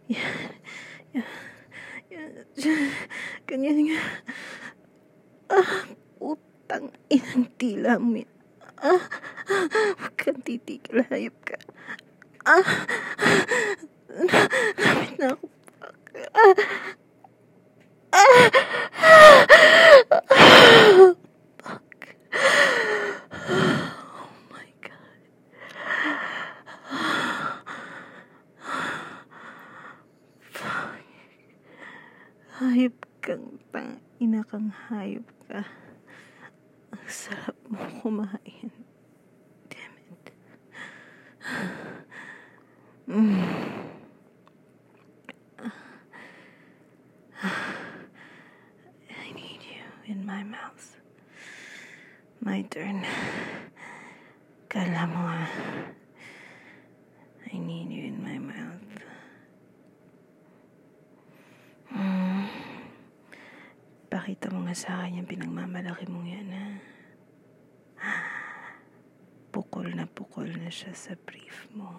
Yan. Yan. Yan. Ganyan nga. Putang inang tila mo yan. Huwag kang titigil, hayop ka. Lapit na ako. Fuck. Oh my God. Fuck. Hayop kang ina kang hayop ka. Ang sarap mo kumain. Damn it. I need you in my mouth. My turn. Kala mo I need you in my mouth. Pakita mo nga sa akin yung pinagmamalaki mong yan, ha? Pukol na siya sa brief mo.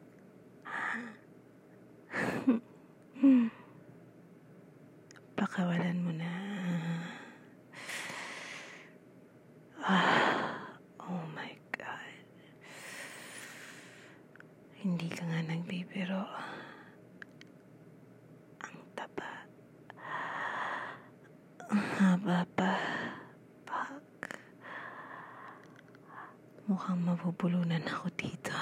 Pakawalan mo na. Oh my God. Hindi ka nga nagbibiro. Ang taba. Ang haba pa. Fuck. Mukhang mabubulunan ako dito.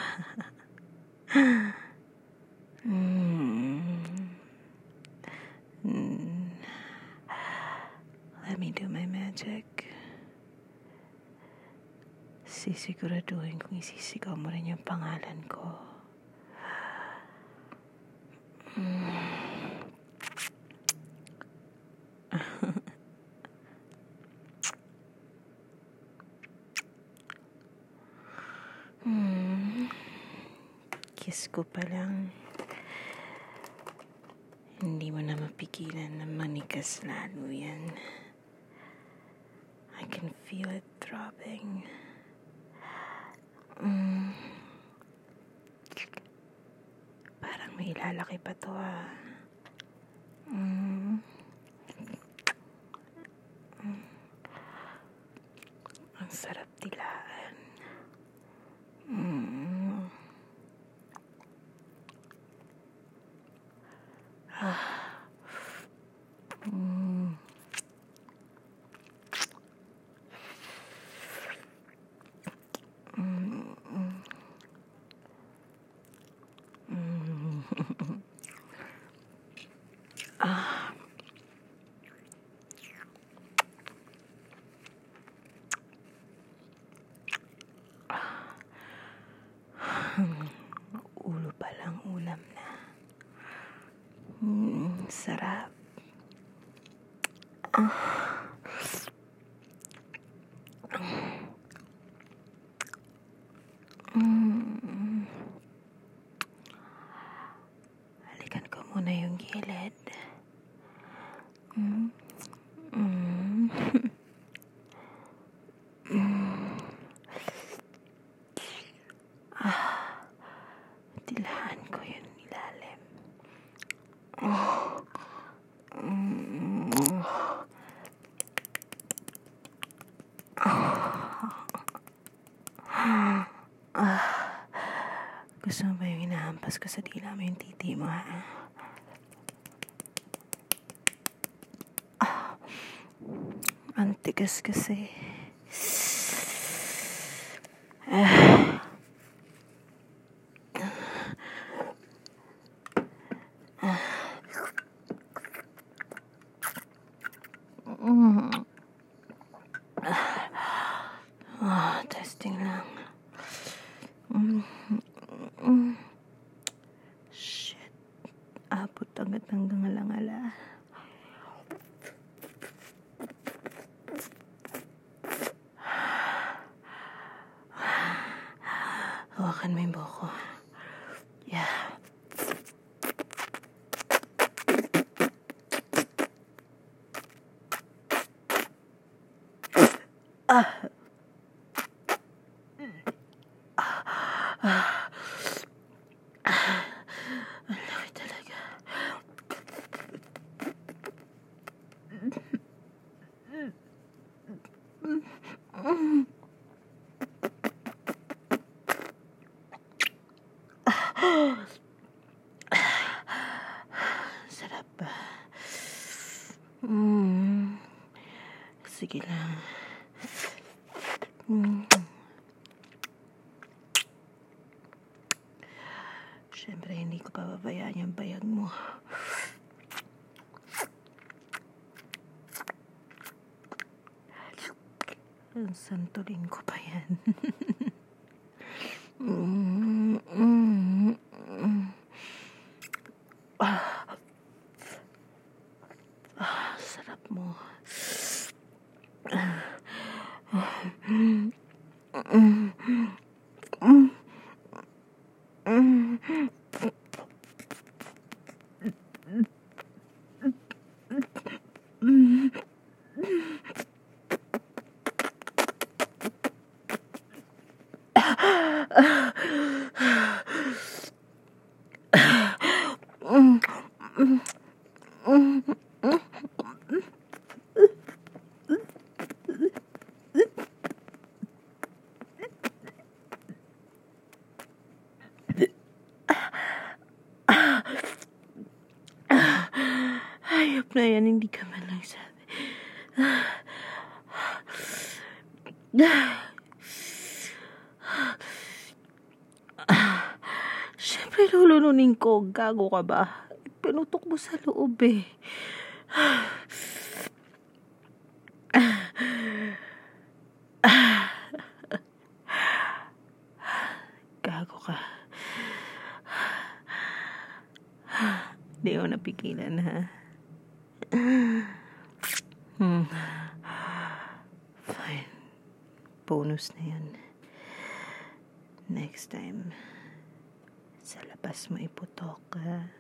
Let me do my magic. Sisiguraduhin kung isisigaw mo rin yung pangalan ko. Kiss ko pa lang. Hindi mo na mapigilan na manigas lalo yan. I can feel it throbbing. Parang may lalaki pa to, Ang sarap tilaan. Ulo pa lang ulam na. Sarap. Halikan ko muna yung gilid. Tilaan ko yung ilalim. Gusto mo ba yung inahampas ko sa dila mo yung titi mo, ha? Ang tigas kasi. Testing lang. Shit. Abot agad hanggang alangala. Hawakan mo yung buhok ko. Yeah. Ang laki talaga. Sige lang. Siyempre, hindi ko pababayaan yung bayag mo. Santulin ko pa yan. Sarap mo. Hayop na yan, hindi ka man lang sabi. Siyempre, lulununin ko. Gago ka ba? Pinutok mo sa loob eh. Gago ka. Hindi ako napigilan, ha? Fine. Bonus na yan. Next time, sa labas mo iputok, ha?